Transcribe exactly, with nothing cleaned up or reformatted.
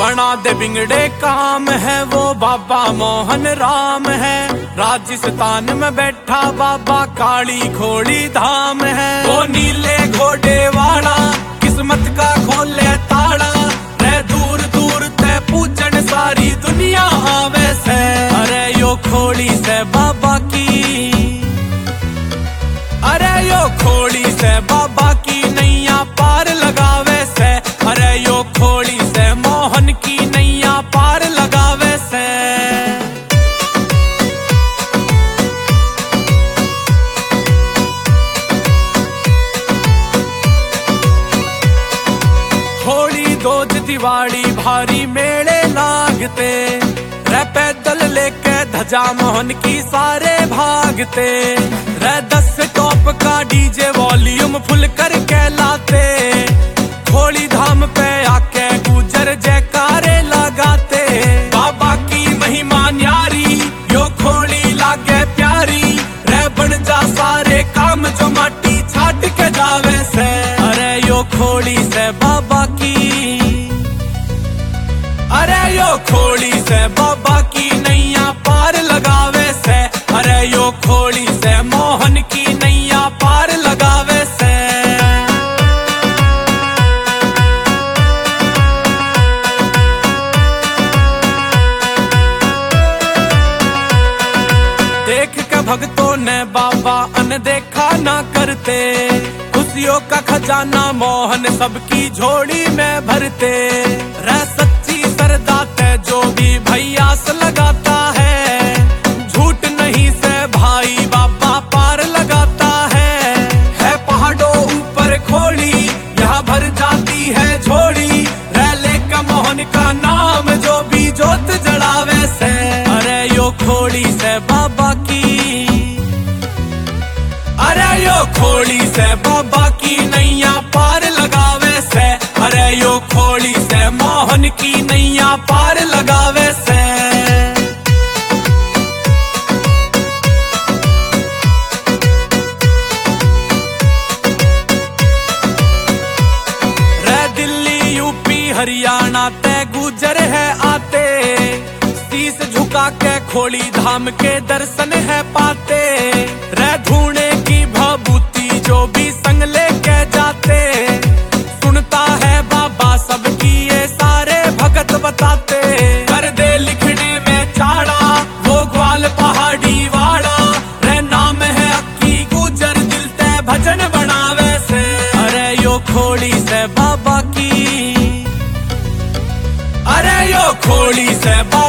बना दे बिगड़े काम है वो बाबा मोहन राम है। राजस्थान में बैठा बाबा काली घोड़ी धाम है। वो नीले घोड़े वाला किस्मत का खोले ताड़ा, रे दूर दूर ते पूजन सारी दुनिया आवे से। अरे यो खोड़ी से बाबा की, अरे यो खोड़ी से बाबा की नैया पार लगावे से। अरे यो खोड़ी से मोहन की नैया पार लगावे से। होली दोज दिवाली भारी मेले लागते, रे पैदल लेके धजा मोहन की सारे भागते। रे दस टॉप का डीजे वॉल्यूम फुल करके लाते, खोड़ी धाम पे आके गुजर जयकारे लगाते। बाबा की महिमा न्यारी यो खोड़ी लागे प्यारी, रे बन जा सारे काम जो माटी छाट के जावे से। अरे यो खोड़ी से बाबा की, अरे यो खोड़ी से बाबा की नैया पार लगावे से। अरे यो खोड़ी से मोहन की नैया पार लगावे से। देख के भक्तों ने बाबा अनदेखा ना करते, खुशियों का खजाना मोहन सबकी झोली में भरते। रे सच्ची सरदा ते जो भी भैयास लगाता है, झूठ नहीं से भाई बाबा पार लगाता है। है पहाड़ों ऊपर खोड़ी यहाँ भर जाती है झोड़ी, रे लेका मोहन का नाम जो भी जोत जड़ावे से। अरे यो खोड़ी से बाबा की, अरे यो खोड़ी से बाबा की नैया पार लगावे से। अरे यो खोड़ी से मोहन की नैया पार लगावे से। रे दिल्ली यूपी हरियाणा ते गुजर है आते, शीस झुका के खोड़ी धाम के दर्शन है पाते। रे धूने की भभूति जो भी संग लेके जाते, सुनता है बाबा सबकी ये सारे भगत बताते। कर दे लिखने में चाड़ा वो ग्वाल पहाड़ी वाला, रे नाम है अक्की गुजर दिल ते भजन बनावे से। अरे यो खोड़ी से बाबा की, अरे यो खोड़ी से बाबा